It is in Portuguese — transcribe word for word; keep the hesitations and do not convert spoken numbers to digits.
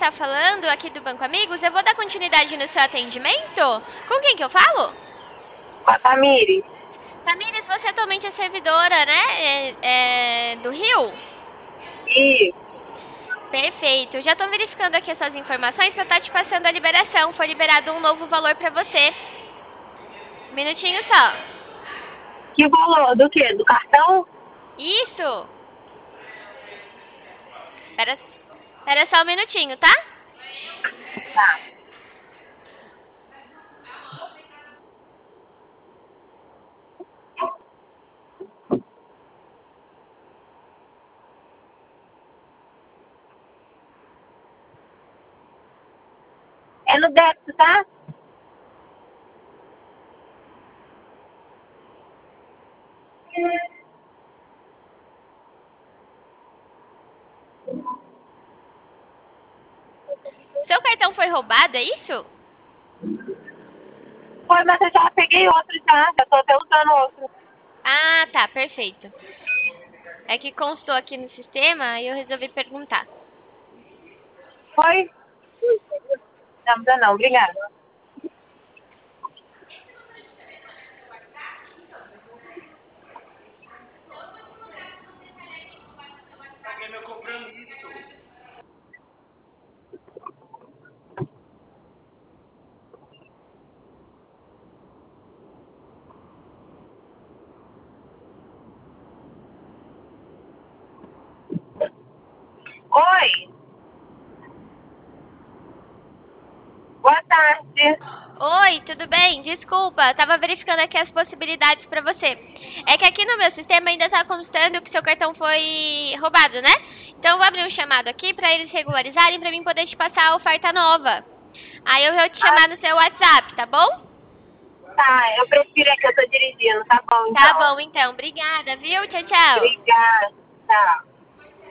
tá falando aqui do Banco Amigos. Eu vou dar continuidade no seu atendimento. Com quem que eu falo? Com a Tamires. Tamires, você atualmente é servidora, né? É, é, do Rio? E Perfeito. Já tô verificando aqui as suas informações para estar te passando a liberação. Foi liberado um novo valor para você. Um minutinho só. que valor? Do quê? Do cartão? Isso. Espera, espera só um minutinho, tá? Tá. É no débito, tá? Seu cartão foi roubado, é isso? Foi, mas eu já peguei outro já. Já tô até usando outro. Ah, tá, perfeito. É que constou aqui no sistema e eu resolvi perguntar. Foi? Não, precisa não. Obrigada. Oi. Boa tarde. Oi, tudo bem? Desculpa, tava verificando aqui as possibilidades para você. É que aqui no meu sistema ainda tá constando que seu cartão foi roubado, né? Então eu vou abrir um chamado aqui para eles regularizarem para mim poder te passar a oferta nova. Aí eu vou te Ah, chamar no seu WhatsApp, tá bom? tá. Eu prefiro é que eu tô dirigindo. Tá bom, Tá então. bom, então. Obrigada, viu? Tchau, tchau. Obrigada. Tchau.